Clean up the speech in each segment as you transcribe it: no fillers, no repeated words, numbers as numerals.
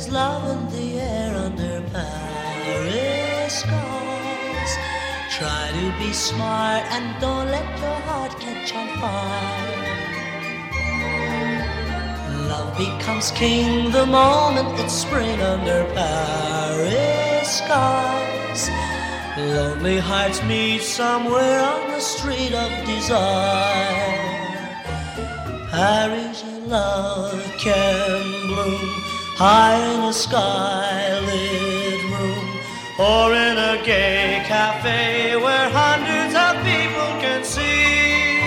There's love in the air under Paris skies. Try to be smart and don't let your heart catch on fire. Love becomes king the moment it's spring under Paris skies. Lonely hearts meet somewhere on the street of desire. Parisian love can bloom high in a sky-lit room, or in a gay cafe where hundreds of people can see.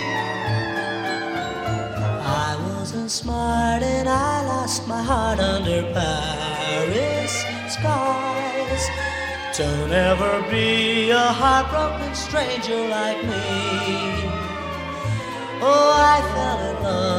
I wasn't smart and I lost my heart under Paris skies. Don't ever be a heartbroken stranger like me. Oh, I fell in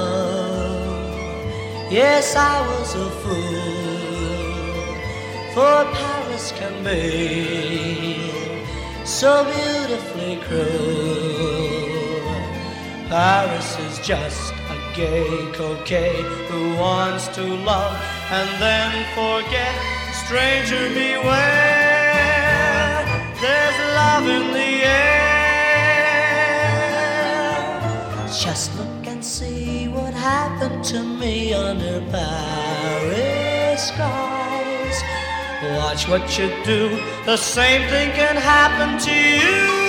love. Yes, I was a fool. For Paris can be so beautifully cruel. Paris is just a gay coquette who wants to love and then forget. Stranger beware. There's love in the air. Just look and see what happened to me under Paris skies. Watch what you do, the same thing can happen to you.